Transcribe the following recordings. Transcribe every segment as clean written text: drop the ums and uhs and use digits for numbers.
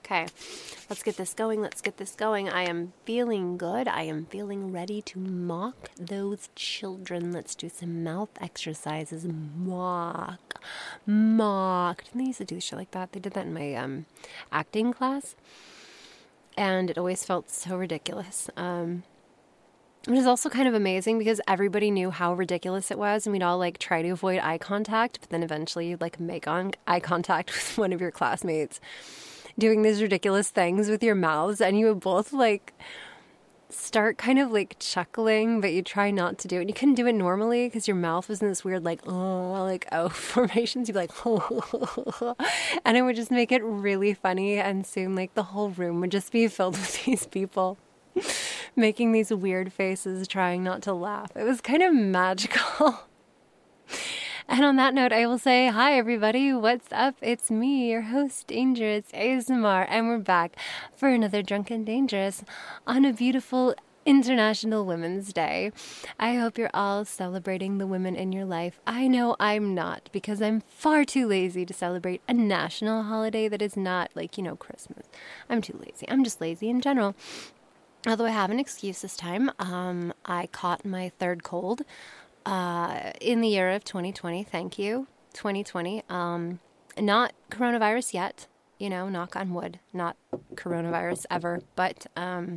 Okay, let's get this going. Let's get this going. I am feeling good. I am feeling ready to mock those children. Let's do some mouth exercises. Mock. Didn't they used to do shit like that? They did that in my acting class. And it always felt so ridiculous. It was also kind of amazing because everybody knew how ridiculous it was, and we'd all like try to avoid eye contact, but then eventually you'd like make eye contact with one of your classmates doing these ridiculous things with your mouths, and you would both like start kind of like chuckling, but you try not to do it. And you couldn't do it normally because your mouth was in this weird like O formations. You'd be like and it would just make it really funny, and soon like the whole room would just be filled with these people making these weird faces, trying not to laugh. It was kind of magical. And on that note, I will say, hi everybody, what's up? It's me, your host, Dangerous ASMR, and we're back for another Drunken Dangerous on a beautiful International Women's Day. I hope you're all celebrating the women in your life. I know I'm not, because I'm far too lazy to celebrate a national holiday that is not like, Christmas. I'm too lazy. I'm just lazy in general. Although I have an excuse this time. I caught my third cold in the year of 2020. Thank you, 2020. Not coronavirus yet, knock on wood, not coronavirus ever. But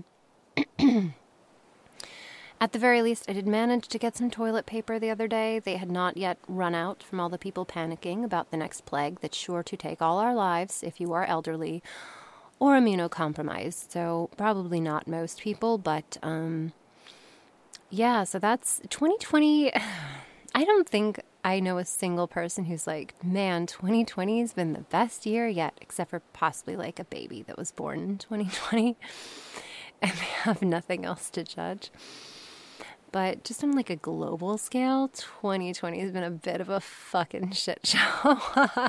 at the very least, I did manage to get some toilet paper the other day. They had not yet run out from all the people panicking about the next plague that's sure to take all our lives if you are elderly or immunocompromised. So probably not most people, but yeah, so that's 2020. I don't think I know a single person who's like, man, 2020 has been the best year yet, except for possibly like a baby that was born in 2020 and they have nothing else to judge. But just on like a global scale, 2020 has been a bit of a fucking shit show.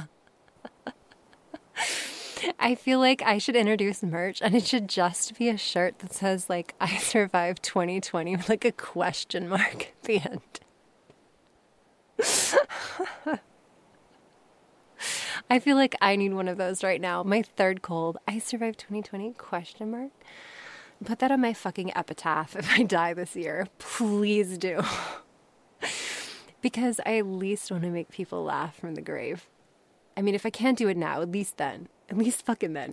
I feel like I should introduce merch, and it should just be a shirt that says like I survived 2020 with like a question mark at the end. I feel like I need one of those right now. My third cold. I survived 2020 question mark. Put that on my fucking epitaph if I die this year. Please do. Because I at least want to make people laugh from the grave. I mean, if I can't do it now, at least then. At least fucking then.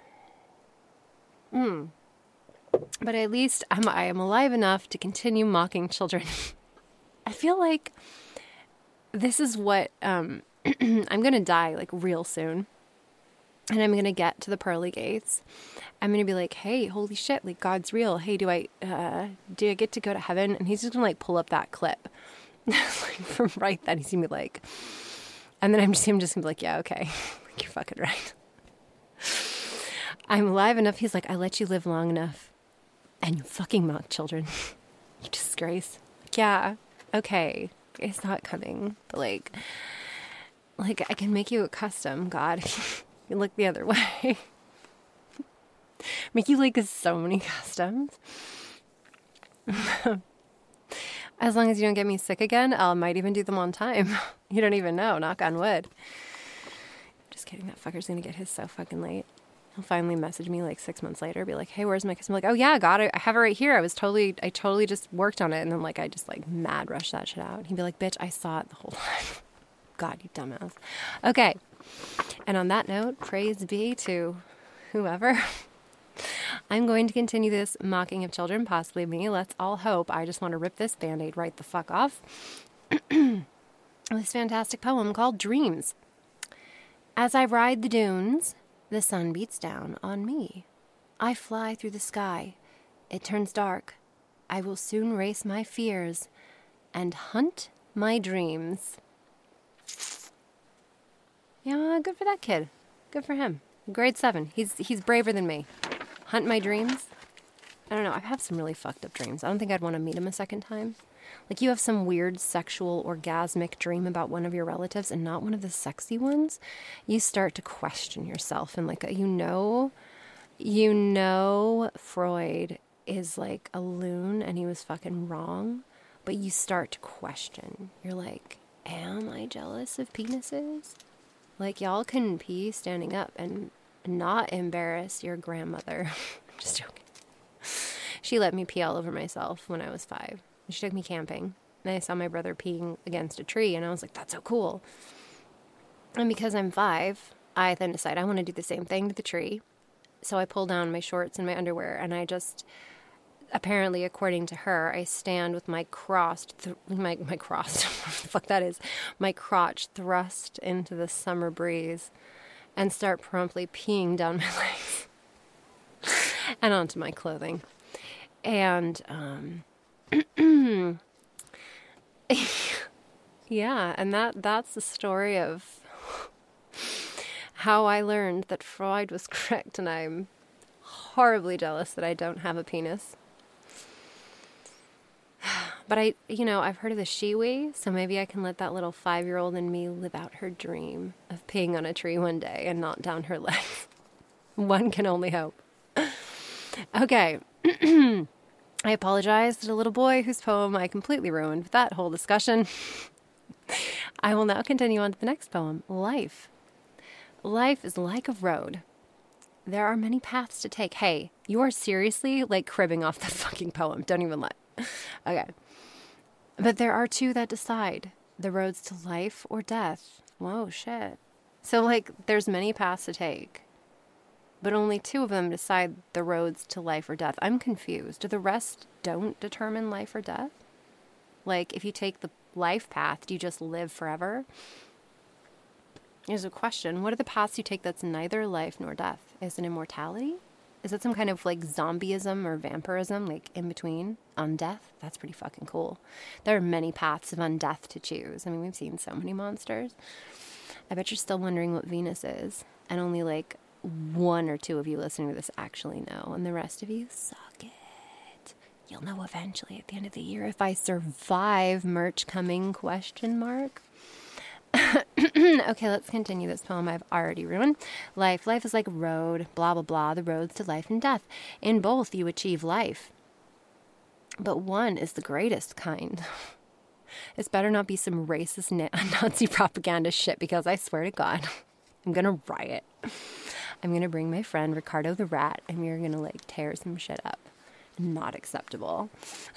But at least I am alive enough to continue mocking children. I feel like this is what I'm going to die like real soon. And I'm going to get to the pearly gates. I'm going to be like, hey, holy shit, like God's real. Hey, do I get to go to heaven? And he's just going to like pull up that clip. Like from right then, he's going to be like, and then I'm just going to be like, yeah, okay. Like, you're fucking right. I'm alive enough. He's like, I let you live long enough. And you fucking mock children. You disgrace. Yeah, okay. I saw it coming. But like I can make you a custom, God. You look the other way. Make you like so many customs. As long as you don't get me sick again, I might even do them on time. You don't even know, knock on wood. Just kidding, that fucker's gonna get his so fucking late. He'll finally message me like 6 months later, be like, hey, where's my custom? I'm like, oh yeah, God, I have it right here. I totally just worked on it. And then like, I just like mad rush that shit out. And he'd be like, bitch, I saw it the whole time. God, you dumbass. Okay. And on that note, praise be to whoever. I'm going to continue this mocking of children, possibly me. Let's all hope. I just want to rip this Band-Aid right the fuck off. This fantastic poem called Dreams. As I ride the dunes, the sun beats down on me. I fly through the sky. It turns dark. I will soon race my fears and hunt my dreams. Yeah, good for that kid. Good for him. Grade 7. He's braver than me. Hunt my dreams. I don't know. I have some really fucked up dreams. I don't think I'd want to meet him a second time. Like, you have some weird sexual orgasmic dream about one of your relatives and not one of the sexy ones. You start to question yourself. And like, you know Freud is like a loon and he was fucking wrong. But you start to question. You're like, am I jealous of penises? Like, y'all can pee standing up and not embarrass your grandmother. Just joking. She let me pee all over myself when I was 5. She took me camping, and I saw my brother peeing against a tree, and I was like, that's so cool. And because I'm 5, I then decide I want to do the same thing to the tree. So I pull down my shorts and my underwear, and I just, apparently, according to her, I stand with my my crotch, what the fuck that is, my crotch thrust into the summer breeze and start promptly peeing down my legs and onto my clothing. And, yeah, and that's the story of how I learned that Freud was correct, and I'm horribly jealous that I don't have a penis. But I've heard of the Shiwi, so maybe I can let that little 5-year-old in me live out her dream of peeing on a tree one day and not down her legs. One can only hope. Okay. I apologize to the little boy whose poem I completely ruined with that whole discussion. I will now continue on to the next poem, Life. Life is like a road. There are many paths to take. Hey, you are seriously cribbing off the fucking poem. Don't even lie. Okay. But there are 2 that decide the roads to life or death. Whoa, shit. So there's many paths to take, but only 2 of them decide the roads to life or death. I'm confused. Do the rest don't determine life or death? If you take the life path, do you just live forever? Here's a question. What are the paths you take that's neither life nor death? Is it immortality? Is it some kind of zombieism or vampirism, in between? Undeath? That's pretty fucking cool. There are many paths of undeath to choose. I mean, we've seen so many monsters. I bet you're still wondering what Venus is. And only 1 or 2 of you listening to this actually know. And the rest of you suck it. You'll know eventually at the end of the year if I survive. Merch coming, ? Okay, let's continue this poem I've already ruined. Life is like a road, blah, blah, blah, the roads to life and death. In both you achieve life. But one is the greatest kind. This better not be some racist Nazi propaganda shit, because I swear to God, I'm going to riot. I'm going to bring my friend Ricardo the Rat, and we're going to tear some shit up. Not acceptable.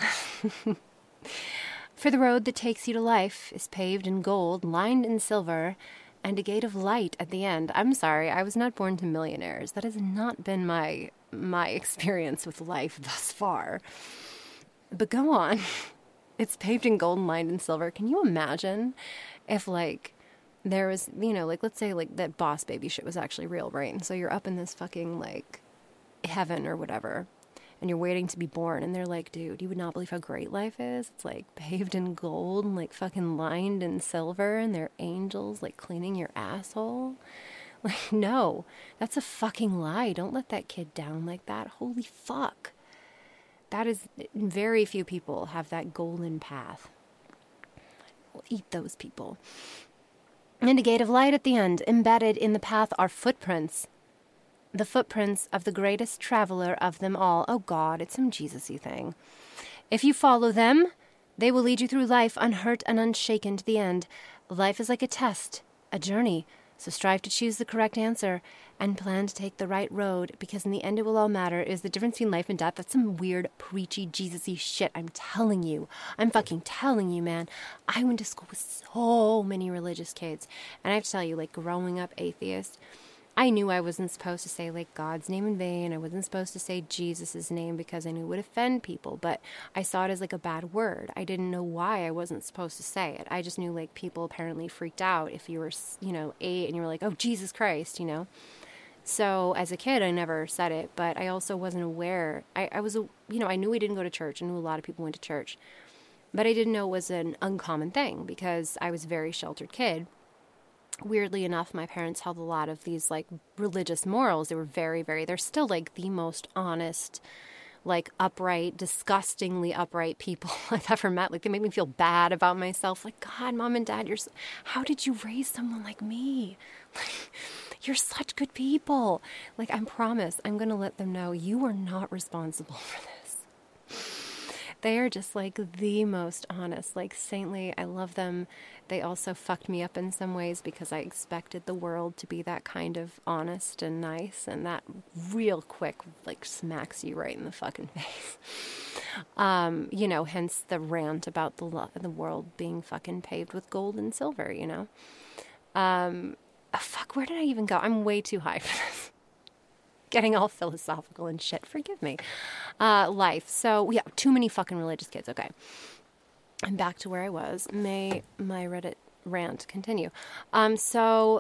For the road that takes you to life is paved in gold, lined in silver, and a gate of light at the end. I'm sorry, I was not born to millionaires. That has not been my experience with life thus far. But go on. It's paved in gold and lined in silver. Can you imagine if there was, let's say that Boss Baby shit was actually real, right? And so you're up in this fucking heaven or whatever, and you're waiting to be born, and they're like, dude, you would not believe how great life is. It's paved in gold and fucking lined in silver, and they're angels cleaning your asshole. No, that's a fucking lie. Don't let that kid down like that. Holy fuck. That is, very few people have that golden path. We'll eat those people. And a gate of light at the end. Embedded in the path are footprints. The footprints of the greatest traveler of them all. Oh God, it's some Jesus-y thing. If you follow them, they will lead you through life unhurt and unshaken to the end. Life is like a test, a journey. So strive to choose the correct answer and plan to take the right road, because in the end it will all matter. Is the difference between life and death. That's some weird, preachy, Jesus-y shit. I'm telling you. I'm fucking telling you, man. I went to school with so many religious kids. And I have to tell you, growing up atheist, I knew I wasn't supposed to say God's name in vain. I wasn't supposed to say Jesus' name because I knew it would offend people, but I saw it as a bad word. I didn't know why I wasn't supposed to say it. I just knew people apparently freaked out if you were, 8 and you were oh, Jesus Christ, So as a kid, I never said it, but I also wasn't aware. I was, I knew we didn't go to church. I knew a lot of people went to church, but I didn't know it was an uncommon thing because I was a very sheltered kid. Weirdly enough, my parents held a lot of these religious morals. They were very, very, they're still the most honest, upright, disgustingly upright people I've ever met. They make me feel bad about myself. God, Mom and Dad, how did you raise someone like me? You're such good people. I promise I'm going to let them know you are not responsible for this. They are just like the most honest, like saintly. I love them. They also fucked me up in some ways because I expected the world to be that kind of honest and nice, and that real quick like smacks you right in the fucking face. Hence the rant about the world being fucking paved with gold and silver, Fuck, where did I even go? I'm way too high for this. Getting all philosophical and shit. Forgive me. Life. So, yeah, too many fucking religious kids. Okay. I'm back to where I was. May my Reddit rant continue. So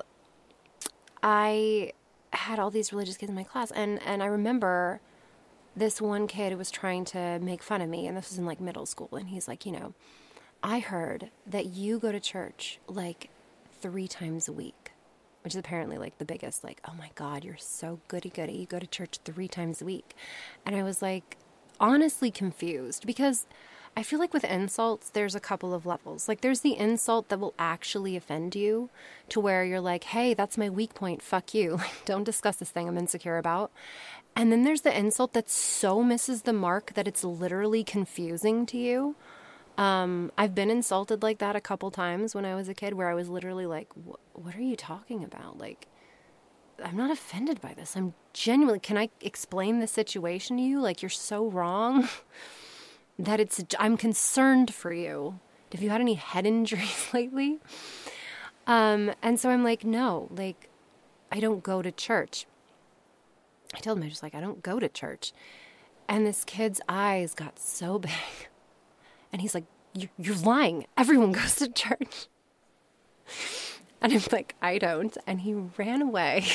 I had all these religious kids in my class, and I remember this one kid was trying to make fun of me, and this was in like middle school, and he's like, I heard that you go to church like 3 times a week. Which is apparently like the biggest, like, oh my God, you're so goody-goody. You go to church 3 times a week. And I was like, honestly confused, because I feel like with insults, there's a couple of levels. Like there's the insult that will actually offend you to where you're like, hey, that's my weak point. Fuck you. Like, don't discuss this thing I'm insecure about. And then there's the insult that so misses the mark that it's literally confusing to you. I've been insulted like that a couple times when I was a kid, where I was literally like, what are you talking about? Like, I'm not offended by this. I'm genuinely, can I explain the situation to you? Like, you're so wrong that I'm concerned for you. Have you had any head injuries lately? And so I'm like, no, like, I don't go to church. I told him, I don't go to church. And this kid's eyes got so big. And he's like, you're lying. Everyone goes to church. And I'm like, I don't. And he ran away.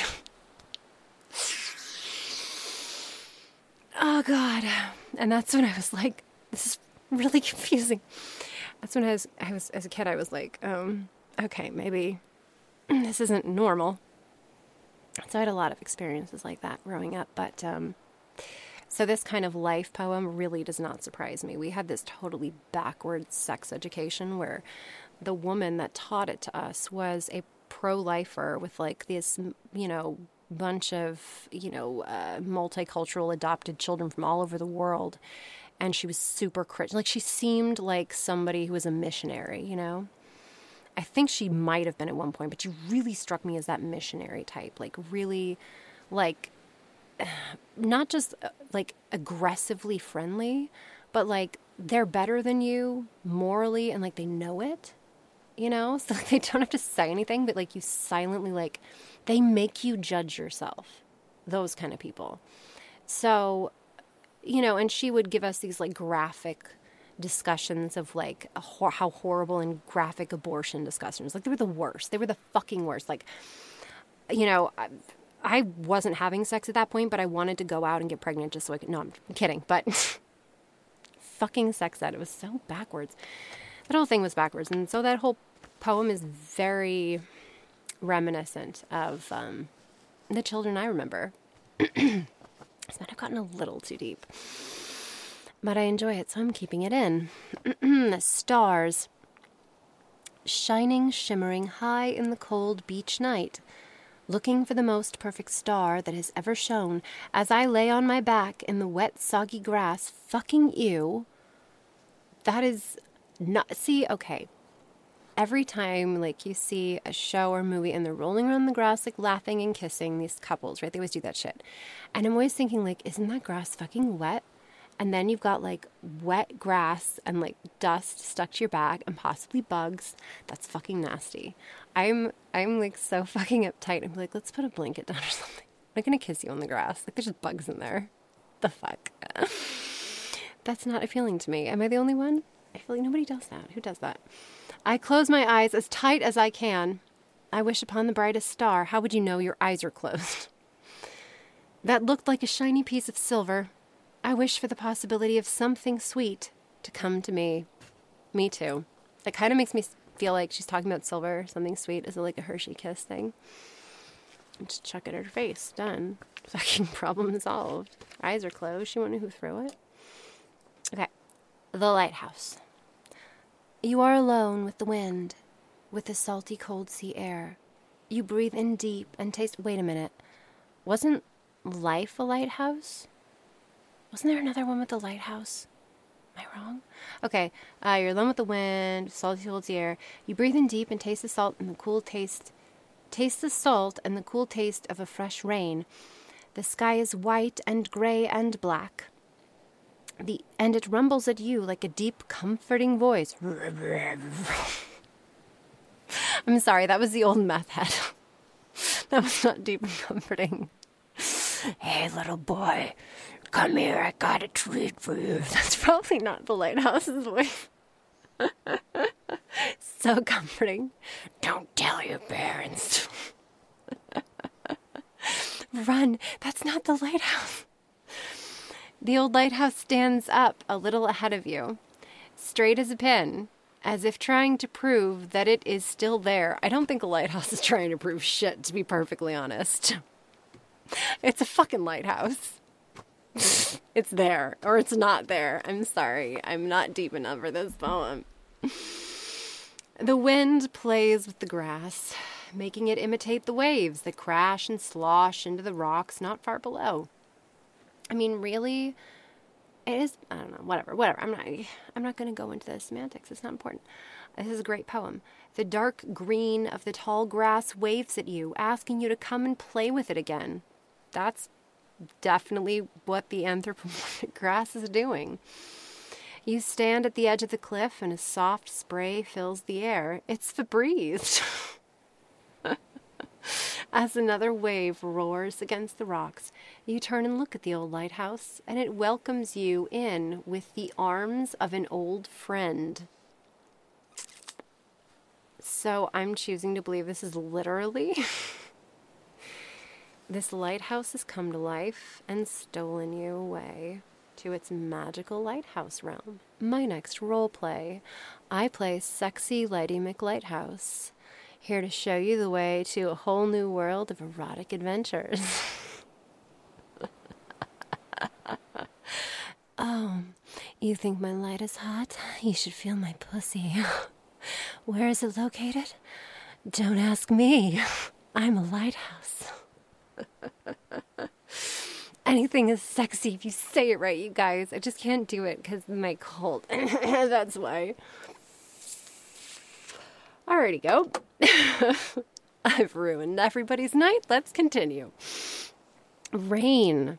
Oh, God. And that's when I was like, this is really confusing. That's when I was as a kid, I was like, okay, maybe this isn't normal. So I had a lot of experiences like that growing up. But so this kind of life poem really does not surprise me. We had this totally backwards sex education where the woman that taught it to us was a pro-lifer with like this, bunch of, multicultural adopted children from all over the world. And she was super Christian. Like, she seemed like somebody who was a missionary, I think she might have been at one point, but she really struck me as that missionary type. Like, really, like, not just like aggressively friendly, but like they're better than you morally and like they know it, so like, they don't have to say anything, but like you silently, like they make you judge yourself, those kind of people. So, and she would give us these like graphic discussions of like how horrible and graphic abortion discussions, like they were the worst. They were the fucking worst. Like, I wasn't having sex at that point, but I wanted to go out and get pregnant just so I could. No, I'm kidding. But fucking sex ed, it was so backwards. That whole thing was backwards. And so that whole poem is very reminiscent of the children I remember. It's might have gotten a little too deep. But I enjoy it, so I'm keeping it in. The stars. Shining, shimmering high in the cold beach night. Looking for the most perfect star that has ever shone, as I lay on my back in the wet, soggy grass, fucking you. That is not... See, okay. Every time, like, you see a show or movie and they're rolling around the grass, like, laughing and kissing, these couples, right? They always do that shit. And I'm always thinking, like, isn't that grass fucking wet? And then you've got, like, wet grass and, like, dust stuck to your back and possibly bugs. That's fucking nasty. I'm like, so fucking uptight. I'm like, let's put a blanket down or something. I'm not gonna kiss you on the grass. Like, there's just bugs in there. The fuck? That's not appealing to me. Am I the only one? I feel like nobody does that. Who does that? I close my eyes as tight as I can. I wish upon the brightest star. How would you know your eyes are closed? That looked like a shiny piece of silver. I wish for the possibility of something sweet to come to me. Me too. It kind of makes me feel like she's talking about silver, something sweet. Is it like a Hershey Kiss thing? Just chuck it at her face. Done. Fucking problem solved. Eyes are closed. She won't know who threw it. Okay. The lighthouse. You are alone with the wind, with the salty cold sea air. You breathe in deep and taste... Wait a minute. Wasn't Life a lighthouse? Wasn't there another one with the lighthouse? I wrong? Okay. You're alone with the wind, salty holds the air. You breathe in deep and taste the salt and the cool taste. Taste the salt and the cool taste of a fresh rain. The sky is white and gray and black. And it rumbles at you like a deep, comforting voice. I'm sorry, that was the old meth head. That was not deep and comforting. Hey, little boy, come here, I got a treat for you. That's probably not the lighthouse's voice. So comforting. Don't tell your parents. Run, that's not the lighthouse. The old lighthouse stands up a little ahead of you, straight as a pin, as if trying to prove that it is still there. I don't think a lighthouse is trying to prove shit, to be perfectly honest. It's a fucking lighthouse. It's there, or it's not there. I'm sorry. I'm not deep enough for this poem. The wind plays with the grass, making it imitate the waves that crash and slosh into the rocks not far below. I mean, really, it is, I don't know, whatever. I'm not going to go into the semantics. It's not important. This is a great poem. The dark green of the tall grass waves at you, asking you to come and play with it again. That's definitely what the anthropomorphic grass is doing. You stand at the edge of the cliff and a soft spray fills the air. It's Febreze. As another wave roars against the rocks, you turn and look at the old lighthouse, and it welcomes you in with the arms of an old friend. So I'm choosing to believe this is literally... This lighthouse has come to life and stolen you away to its magical lighthouse realm. My next role play, I play Sexy Lady McLighthouse. Here to show you the way to a whole new world of erotic adventures. Oh, you think my light is hot? You should feel my pussy. Where is it located? Don't ask me. I'm a lighthouse. Anything is sexy if you say it right, you guys. I just can't do it because of my cold. That's why. Alrighty, go. I've ruined everybody's night. Let's continue. Rain.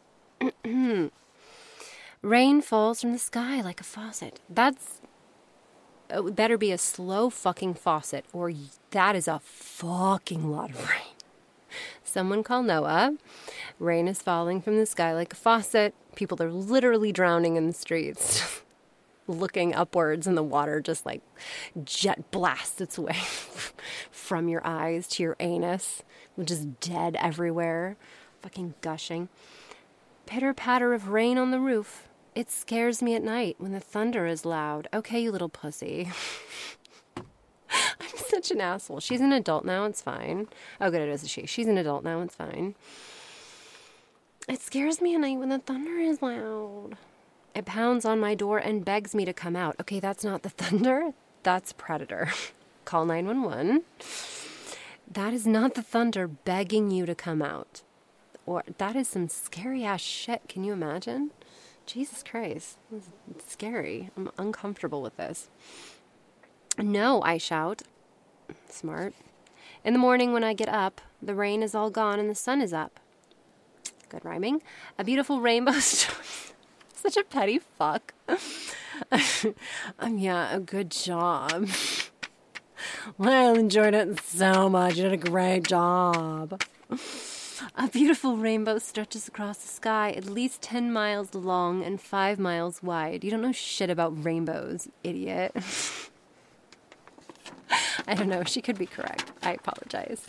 Rain falls from the sky like a faucet. That's... It better be a slow fucking faucet, or that is a fucking lot of rain. Someone call Noah. Rain is falling from the sky like a faucet. People are literally drowning in the streets. Looking upwards, and the water just like jet blasts its way from your eyes to your anus, which is dead everywhere, fucking gushing. Pitter patter of rain on the roof. It scares me at night when the thunder is loud. Okay, you little pussy. I'm such an asshole. She's an adult now, it's fine. Oh, good, it is a she. She's an adult now, it's fine. It scares me at night when the thunder is loud. It pounds on my door and begs me to come out. Okay, that's not the thunder. That's Predator. Call 911. That is not the thunder begging you to come out. Or that is some scary ass shit. Can you imagine? Jesus Christ. It's scary. I'm uncomfortable with this. No, I shout. Smart. In the morning when I get up, the rain is all gone and the sun is up. Good rhyming. A beautiful rainbow story. Such a petty fuck. Yeah, a good job. Well, I enjoyed it so much. You did a great job. A beautiful rainbow stretches across the sky, at least 10 miles long and 5 miles wide. You don't know shit about rainbows, idiot. I don't know. She could be correct. I apologize.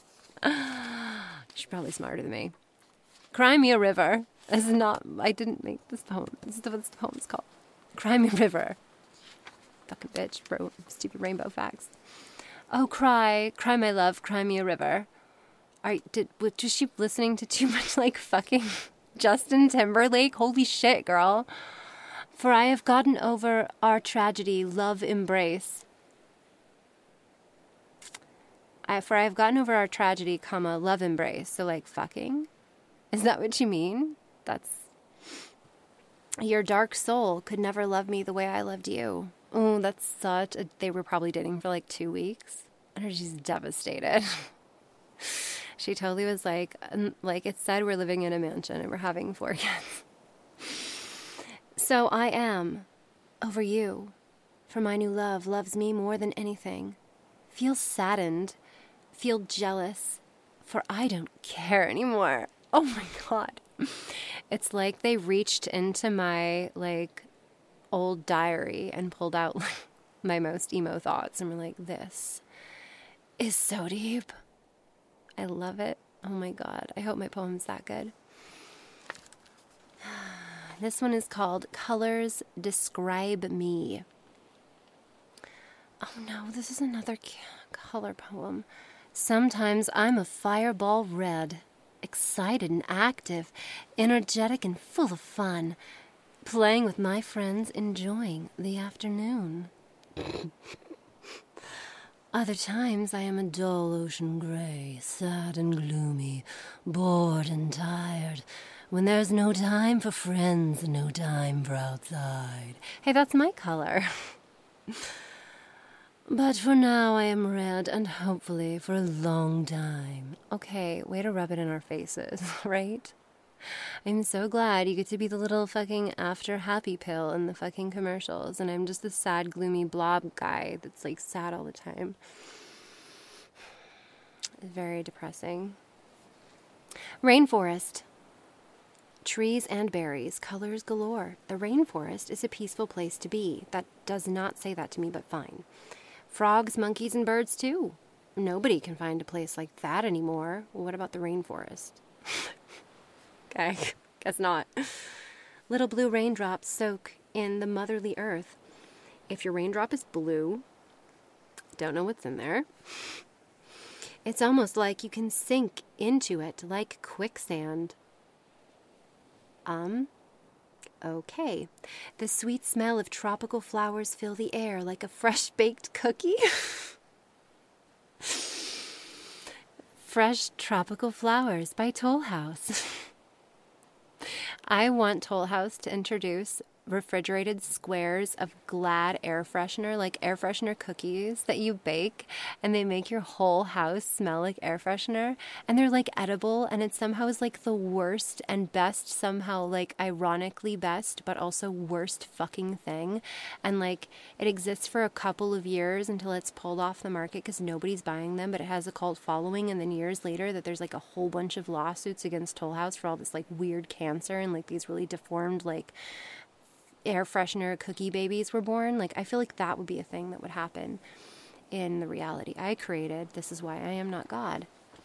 She's probably smarter than me. Cry me a river. This is not... I didn't make this poem. This is what the poem's called. Cry me a river. Fucking bitch. Bro, stupid rainbow facts. Oh, cry. Cry, my love. Cry me a river. Was she listening to too much, like, fucking Justin Timberlake? Holy shit, girl. For I have gotten over our tragedy, love embrace. For I have gotten over our tragedy, comma, love embrace. So, like, fucking? Is that what you mean? Your dark soul could never love me the way I loved you. Oh, that's such a... They were probably dating for like 2 weeks. And she's devastated. She totally was like it said, we're living in a mansion and we're having 4 kids. So I am over you, for my new love loves me more than anything. Feel saddened, feel jealous, for I don't care anymore. Oh my God. It's like they reached into my like old diary and pulled out like, my most emo thoughts and were like, this is so deep. I love it. Oh my God. I hope my poem's that good. This one is called Colors Describe Me. Oh no, this is another color poem. Sometimes I'm a fireball red, excited and active, energetic and full of fun, playing with my friends, enjoying the afternoon. Other times I am a dull ocean gray, sad and gloomy, bored and tired, when there's no time for friends and no time for outside. Hey, that's my color. But for now I am red, and hopefully for a long time. Okay, way to rub it in our faces, right? I'm so glad you get to be the little fucking after happy pill in the fucking commercials, and I'm just the sad, gloomy blob guy that's like sad all the time. Very depressing. Rainforest. Trees and berries, colors galore. The rainforest is a peaceful place to be. That does not say that to me, but fine. Frogs, monkeys, and birds too. Nobody can find a place like that anymore. Well, what about the rainforest? Okay, guess not. Little blue raindrops soak in the motherly earth. If your raindrop is blue, don't know what's in there. It's almost like you can sink into it like quicksand. Okay. The sweet smell of tropical flowers fill the air like a fresh baked cookie. Fresh Tropical Flowers by Toll House. I want Toll House to introduce refrigerated squares of Glad air freshener, like air freshener cookies that you bake, and they make your whole house smell like air freshener, and they're like edible, and it somehow is like the worst and best, somehow like ironically best but also worst fucking thing, and like it exists for a couple of years until it's pulled off the market because nobody's buying them, but it has a cult following, and then years later that there's like a whole bunch of lawsuits against Toll House for all this like weird cancer and like these really deformed like air freshener cookie babies were born. Like, I feel like that would be a thing that would happen in the reality I created. This is why I am not God.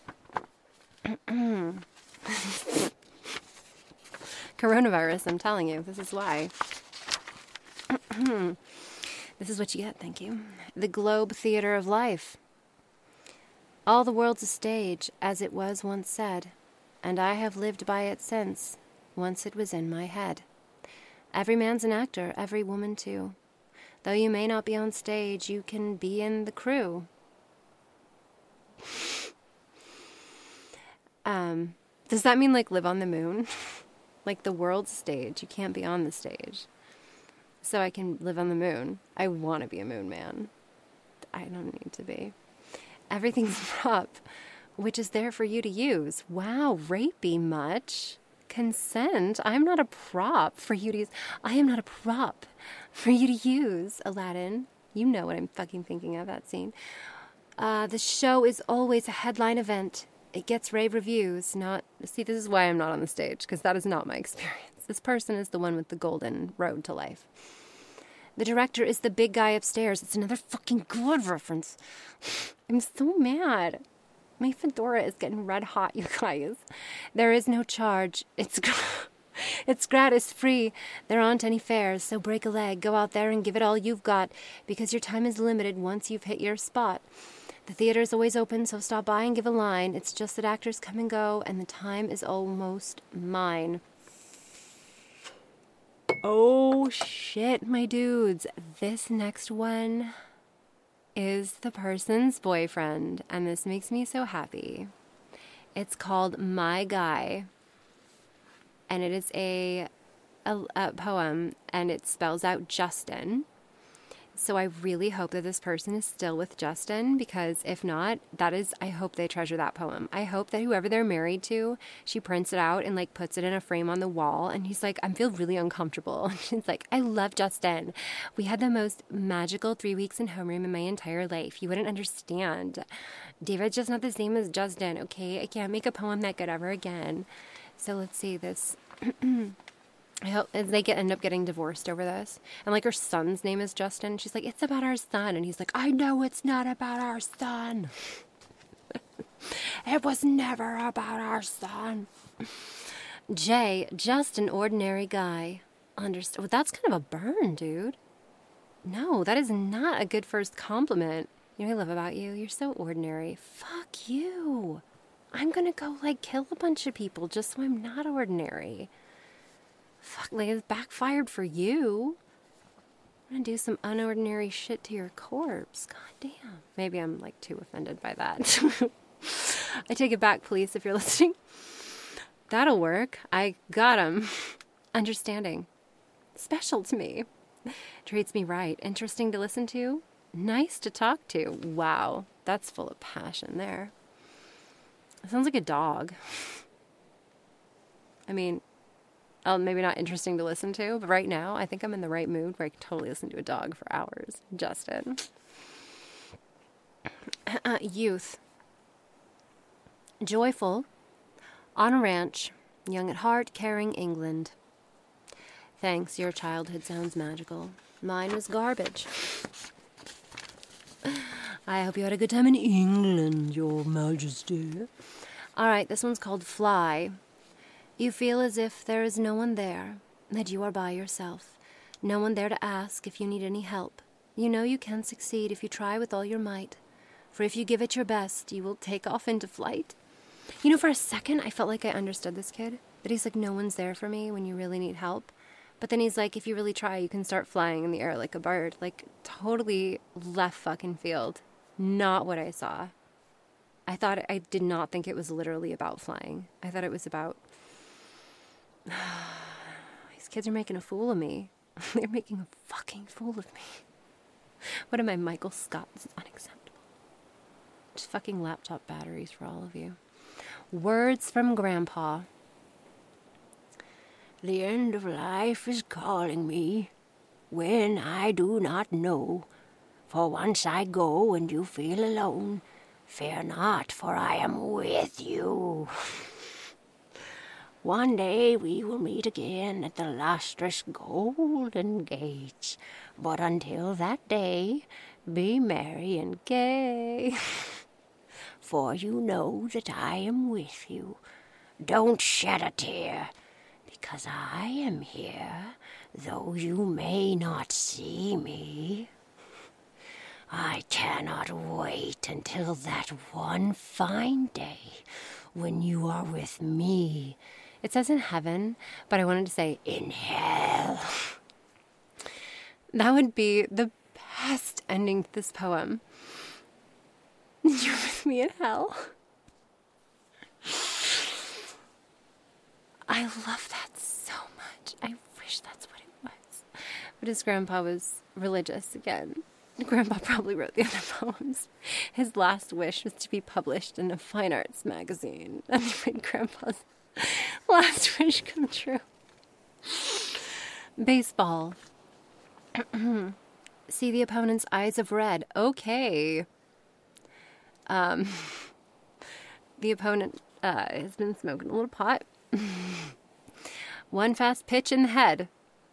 Coronavirus, I'm telling you, this is why. This is what you get, thank you. The Globe Theater of Life. All the world's a stage, as it was once said, and I have lived by it since. Once it was in my head. Every man's an actor, every woman too. Though you may not be on stage, you can be in the crew. Does that mean like live on the moon? Like the world's stage, you can't be on the stage. So I can live on the moon. I want to be a moon man. I don't need to be. Everything's a prop, which is there for you to use. Wow, rapey much. Consent. I'm not a prop for you to use. I am not a prop for you to use, Aladdin. You know what I'm fucking thinking of, that scene. The show is always a headline event. It gets rave reviews, not... See, this is why I'm not on the stage, because that is not my experience. This person is the one with the golden road to life. The director is the big guy upstairs. It's another fucking good reference. I'm so mad. My fedora is getting red hot, you guys. There is no charge. It's gratis, free. There aren't any fares, so break a leg. Go out there and give it all you've got, because your time is limited once you've hit your spot. The theater is always open, so stop by and give a line. It's just that actors come and go, and the time is almost mine. Oh, shit, my dudes. This next one is the person's boyfriend, and this makes me so happy. It's called My Guy, and it is a a poem, and it spells out Justin. So I really hope that this person is still with Justin, because if not, I hope they treasure that poem. I hope that whoever they're married to, she prints it out and like puts it in a frame on the wall. And he's like, I feel really uncomfortable. And she's like, I love Justin. We had the most magical 3 weeks in homeroom in my entire life. You wouldn't understand. David's just not the same as Justin. Okay, I can't make a poem that good ever again. So let's see this. I hope they end up getting divorced over this. And like her son's name is Justin. She's like, it's about our son. And he's like, I know it's not about our son. It was never about our son. Jay, just an ordinary guy. Well, that's kind of a burn, dude. No, that is not a good first compliment. You know what I love about you? You're so ordinary. Fuck you. I'm gonna go like kill a bunch of people just so I'm not ordinary. Fuck, like it's backfired for you. I'm gonna do some unordinary shit to your corpse. God damn. Maybe I'm like too offended by that. I take it back, police, if you're listening. That'll work. I got him. Understanding. Special to me. Treats me right. Interesting to listen to. Nice to talk to. Wow. That's full of passion there. It sounds like a dog. I mean, maybe not interesting to listen to, but right now I think I'm in the right mood where I can totally listen to a dog for hours. Justin. Youth. Joyful. On a ranch. Young at heart, caring England. Thanks, your childhood sounds magical. Mine was garbage. I hope you had a good time in England, Your Majesty. All right, this one's called Fly. You feel as if there is no one there, that you are by yourself. No one there to ask if you need any help. You know you can succeed if you try with all your might. For if you give it your best, you will take off into flight. You know, for a second, I felt like I understood this kid. That he's like, no one's there for me when you really need help. But then he's like, if you really try, you can start flying in the air like a bird. Like, totally left fucking field. Not what I saw. I did not think it was literally about flying. I thought it was about... These kids are making a fool of me. They're making a fucking fool of me. What am I, Michael Scott? This is unacceptable. Just fucking laptop batteries for all of you. Words from Grandpa. The end of life is calling me when I do not know. For once I go and you feel alone. Fear not, for I am with you. One day we will meet again at the lustrous golden gates. But until that day, be merry and gay. For you know that I am with you. Don't shed a tear, because I am here, though you may not see me. I cannot wait until that one fine day when you are with me. It says in heaven, but I wanted to say in hell. That would be the best ending to this poem. You're with me in hell. I love that so much. I wish that's what it was. But his grandpa was religious again. Grandpa probably wrote the other poems. His last wish was to be published in a fine arts magazine. And he made Grandpa's last wish come true. Baseball. See the opponent's eyes of red. Okay. The opponent has been smoking a little pot. One fast pitch in the head.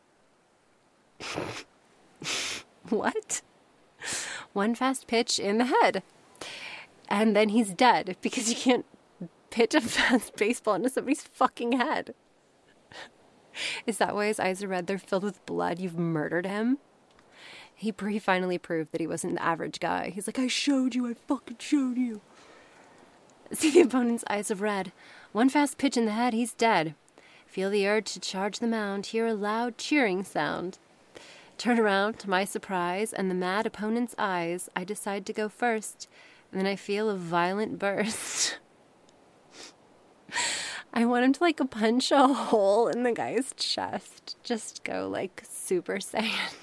What? One fast pitch in the head. And then he's dead because you can't pitch a fast baseball into somebody's fucking head. Is that why his eyes are red? They're filled with blood. You've murdered him. He finally proved that he wasn't the average guy. He's like, I showed you. I fucking showed you. See the opponent's eyes of red. One fast pitch in the head. He's dead. Feel the urge to charge the mound. Hear a loud cheering sound. Turn around to my surprise and the mad opponent's eyes. I decide to go first. And then I feel a violent burst. I want him to like punch a hole in the guy's chest. Just go like Super Saiyan.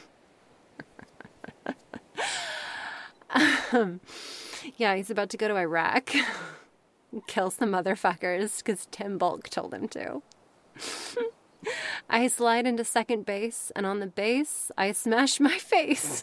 Yeah, he's about to go to Iraq. Kill some motherfuckers because Tim Bulk told him to. I slide into second base, and on the base, I smash my face.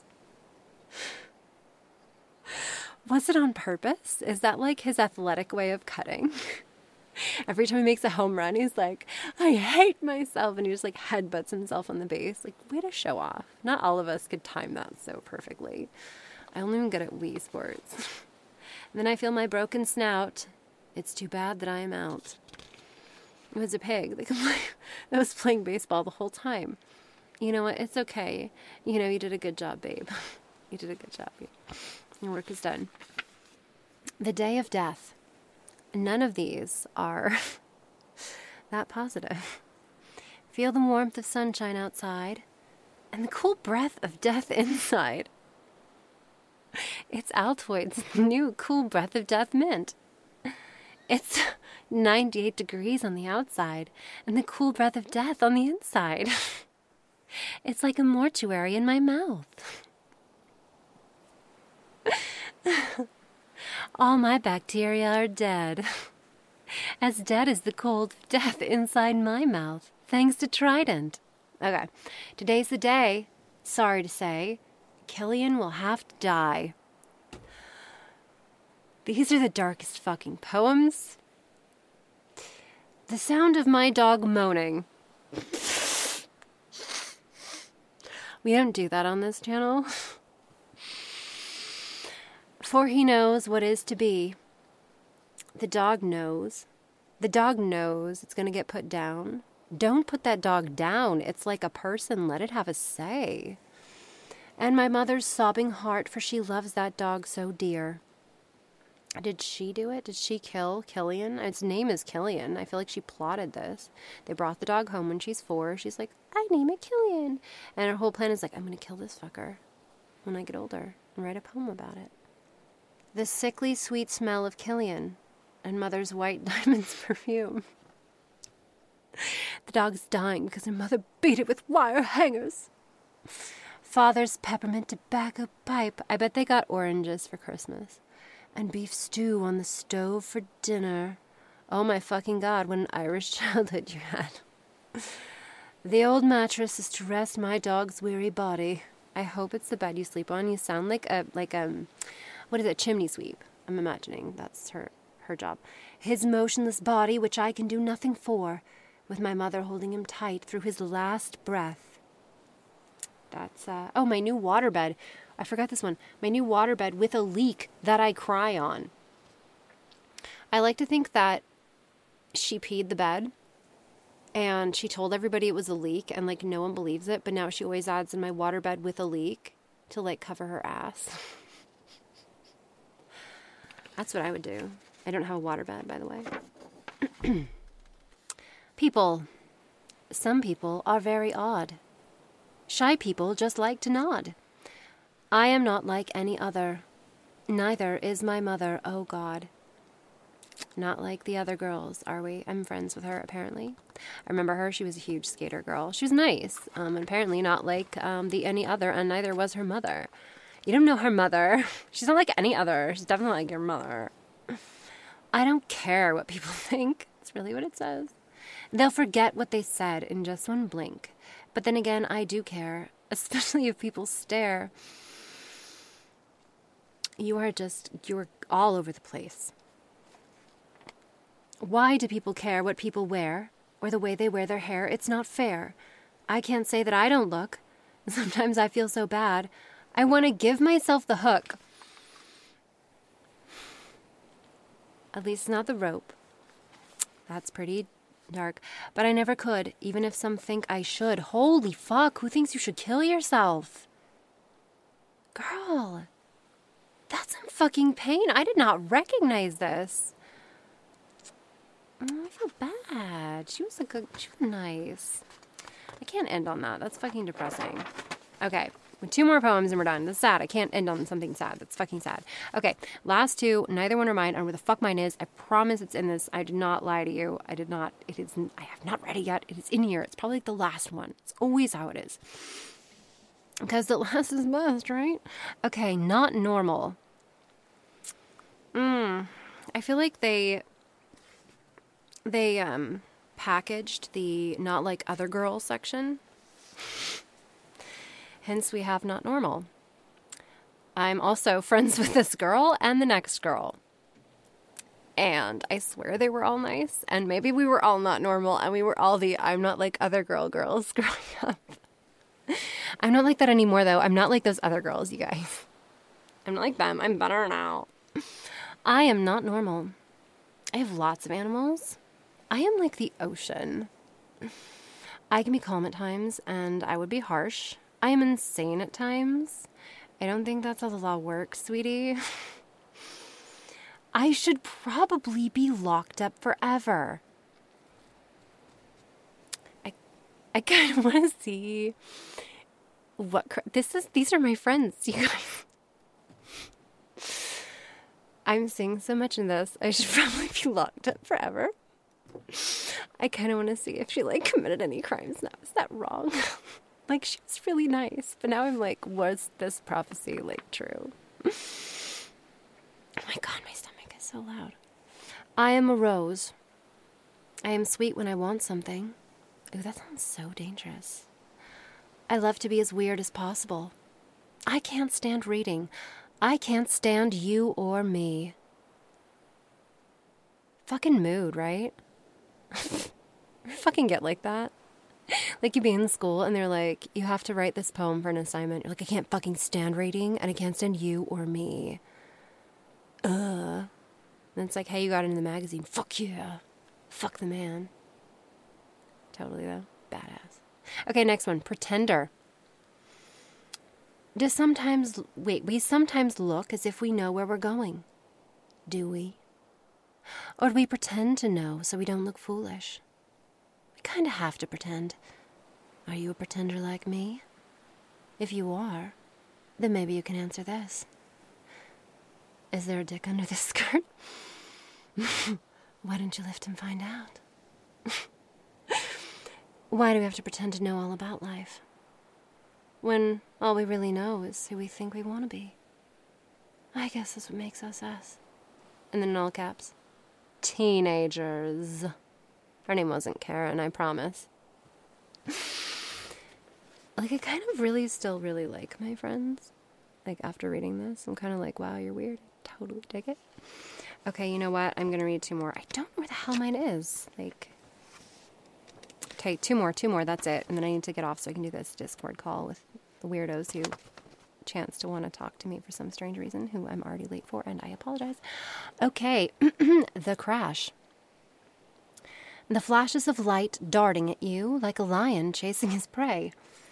Was it on purpose? Is that like his athletic way of cutting? Every time he makes a home run, he's like, I hate myself. And he just like headbutts himself on the base. Like, way to show off. Not all of us could time that so perfectly. I only am good at Wii Sports. And then I feel my broken snout. It's too bad that I am out. It was a pig that was playing baseball the whole time. You know what? It's okay. You know, you did a good job, babe. You did a good job, babe. Your work is done. The day of death. None of these are that positive. Feel the warmth of sunshine outside and the cool breath of death inside. It's Altoid's new cool breath of death mint. It's 98 degrees on the outside and the cool breath of death on the inside. It's like a mortuary in my mouth. All my bacteria are dead. As dead as the cold death inside my mouth, thanks to Trident. Okay, today's the day, sorry to say, Killian will have to die. These are the darkest fucking poems. The sound of my dog moaning. We don't do that on this channel. For he knows what is to be. The dog knows. The dog knows it's going to get put down. Don't put that dog down. It's like a person. Let it have a say. And my mother's sobbing heart, for she loves that dog so dear. Did she do it? Did she kill Killian? Its name is Killian. I feel like she plotted this. They brought the dog home when she's 4. She's like, I name it Killian. And her whole plan is like, I'm going to kill this fucker when I get older and write a poem about it. The sickly sweet smell of Killian and mother's white diamonds perfume. The dog's dying because her mother beat it with wire hangers. Father's peppermint tobacco pipe. I bet they got oranges for Christmas. And beef stew on the stove for dinner. Oh my fucking God, what an Irish childhood you had. The old mattress is to rest my dog's weary body. I hope it's the bed you sleep on. You sound like what is it, chimney sweep? I'm imagining that's her job. His motionless body, which I can do nothing for, with my mother holding him tight through his last breath. That's, my new waterbed. I forgot this one. My new waterbed with a leak that I cry on. I like to think that she peed the bed and she told everybody it was a leak and like no one believes it, but now she always adds in my waterbed with a leak to like cover her ass. That's what I would do. I don't have a waterbed, by the way. People. Some people are very odd. Shy people just like to nod. I am not like any other. Neither is my mother, oh God. Not like the other girls, are we? I'm friends with her, apparently. I remember her. She was a huge skater girl. She was nice, and apparently not like the any other, and neither was her mother. You don't know her mother. She's not like any other. She's definitely like your mother. I don't care what people think. That's really what it says. They'll forget what they said in just one blink. But then again, I do care, especially if people stare. You're all over the place. Why do people care what people wear or the way they wear their hair? It's not fair. I can't say that I don't look. Sometimes I feel so bad. I want to give myself the hook. At least not the rope. That's pretty dark. But I never could, even if some think I should. Holy fuck, who thinks you should kill yourself? Girl, that's some fucking pain. I did not recognize this. Oh, I feel bad. She was nice. I can't end on that. That's fucking depressing. Okay, with 2 more poems and we're done. That's sad. I can't end on something sad. That's fucking sad. Okay, last 2. Neither one are mine. I don't know where the fuck mine is. I promise it's in this. I did not lie to you. I did not. It is. I have not read it yet. It is in here. It's probably like the last one. It's always how it is. Because the last is best, right? Okay, not normal. I feel like they packaged the not like other girls section. Hence we have not normal. I'm also friends with this girl and the next girl. And I swear they were all nice. And maybe we were all not normal and we were all the I'm not like other girls growing up. I'm not like that anymore though. I'm not like those other girls, you guys. I'm not like them. I'm better now. I am not normal. I have lots of animals. I am like the ocean. I can be calm at times, and I would be harsh. I am insane at times. I don't think that's how the law works, sweetie. I should probably be locked up forever. I kind of want to see what these are my friends, you guys. I'm saying so much in this. I should probably be locked up forever. I kind of want to see if she like committed any crimes now. Is that wrong? Like she was really nice, but now I'm like, was this prophecy like true? Oh my God, my stomach is so loud. I am a rose. I am sweet when I want something. Ooh, that sounds so dangerous. I love to be as weird as possible. I can't stand reading. I can't stand you or me. Fucking mood, right? Fucking get like that. Like you be in school and they're like, you have to write this poem for an assignment. You're like, I can't fucking stand reading and I can't stand you or me. And it's like, hey, you got it in the magazine. Fuck yeah. Fuck the man. Totally though. Badass. Okay, next one. Pretender. We sometimes look as if we know where we're going. Do we? Or do we pretend to know so we don't look foolish? We kind of have to pretend. Are you a pretender like me? If you are, then maybe you can answer this. Is there a dick under this skirt? Why don't you lift and find out? Why do we have to pretend to know all about life? When all we really know is who we think we want to be. I guess that's what makes us us. And then in all caps, teenagers. Her name wasn't Karen, I promise. Like, I kind of really still really like my friends. Like, after reading this, I'm kind of like, wow, you're weird. Totally dig it. Okay, you know what? I'm going to read 2 more. I don't know where the hell mine is. Like, okay, 2 more. That's it. And then I need to get off so I can do this Discord call with the weirdos who chance to want to talk to me for some strange reason, who I'm already late for, and I apologize. Okay, the crash. The flashes of light darting at you like a lion chasing his prey.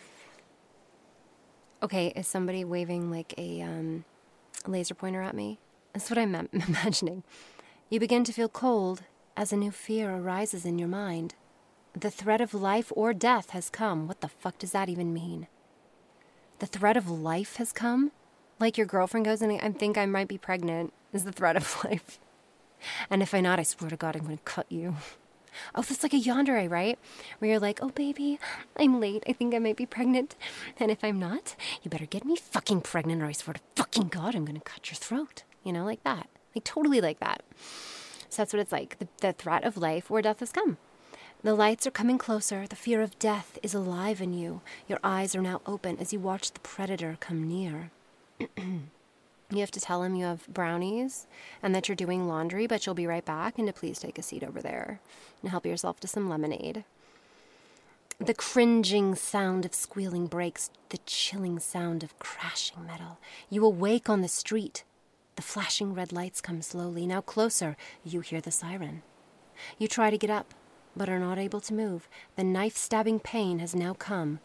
Okay, is somebody waving like a laser pointer at me? That's what I'm imagining. You begin to feel cold as a new fear arises in your mind. The threat of life or death has come. What the fuck does that even mean? The threat of life has come? Like your girlfriend goes and I think I might be pregnant is the threat of life. And if I'm not, I swear to God, I'm going to cut you. Oh, that's like a yandere, right? Where you're like, oh, baby, I'm late. I think I might be pregnant. And if I'm not, you better get me fucking pregnant or I swear to fucking God, I'm going to cut your throat. You know, like that. Like totally like that. So that's what it's like. The threat of life or death has come. The lights are coming closer. The fear of death is alive in you. Your eyes are now open as you watch the predator come near. You have to tell him you have brownies and that you're doing laundry, but you'll be right back and to please take a seat over there and help yourself to some lemonade. The cringing sound of squealing brakes, the chilling sound of crashing metal. You awake on the street. The flashing red lights come slowly. Now closer, you hear the siren. You try to get up, but are not able to move. The knife-stabbing pain has now come.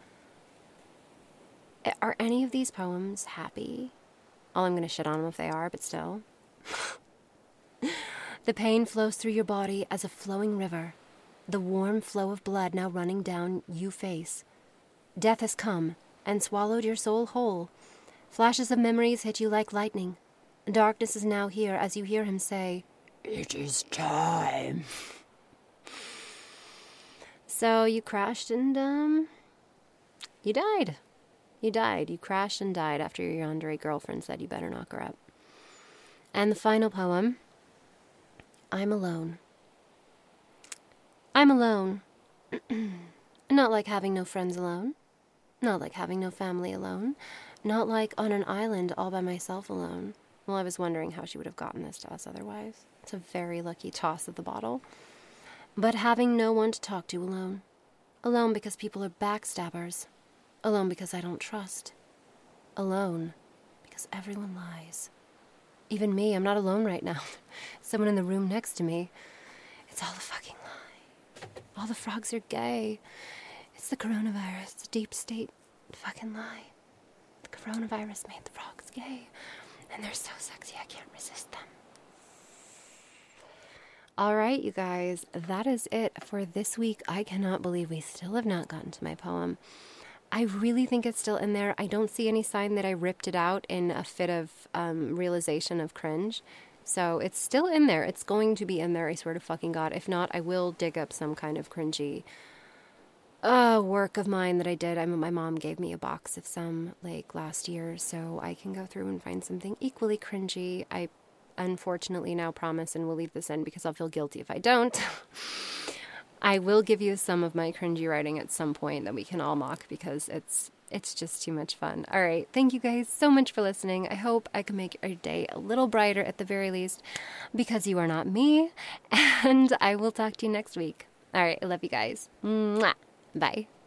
Are any of these poems happy? Oh, I'm going to shit on them if they are, but still. The pain flows through your body as a flowing river. The warm flow of blood now running down you face. Death has come, and swallowed your soul whole. Flashes of memories hit you like lightning. Darkness is now here as you hear him say, "It is time." So you crashed and, you died. You died. You crashed and died after your yandere girlfriend said you better knock her up. And the final poem, I'm alone. I'm alone. Not like having no friends alone. Not like having no family alone. Not like on an island all by myself alone. Well, I was wondering how she would have gotten this to us otherwise. It's a very lucky toss of the bottle. But having no one to talk to alone. Alone because people are backstabbers. Alone because I don't trust. Alone because everyone lies. Even me, I'm not alone right now. Someone in the room next to me. It's all a fucking lie. All the frogs are gay. It's the coronavirus. It's a deep state fucking lie. The coronavirus made the frogs gay. And they're so sexy, I can't resist them. All right, you guys, that is it for this week. I cannot believe we still have not gotten to my poem. I really think it's still in there. I don't see any sign that I ripped it out in a fit of realization of cringe. So it's still in there. It's going to be in there, I swear to fucking God. If not, I will dig up some kind of cringy work of mine that I did. My mom gave me a box of some like last year, so I can go through and find something equally cringy. I unfortunately now promise, and will leave this in because I'll feel guilty if I don't. I will give you some of my cringy writing at some point that we can all mock because it's just too much fun. All right. Thank you guys so much for listening. I hope I can make your day a little brighter at the very least because you are not me. And I will talk to you next week. All right. I love you guys. Mwah. Bye.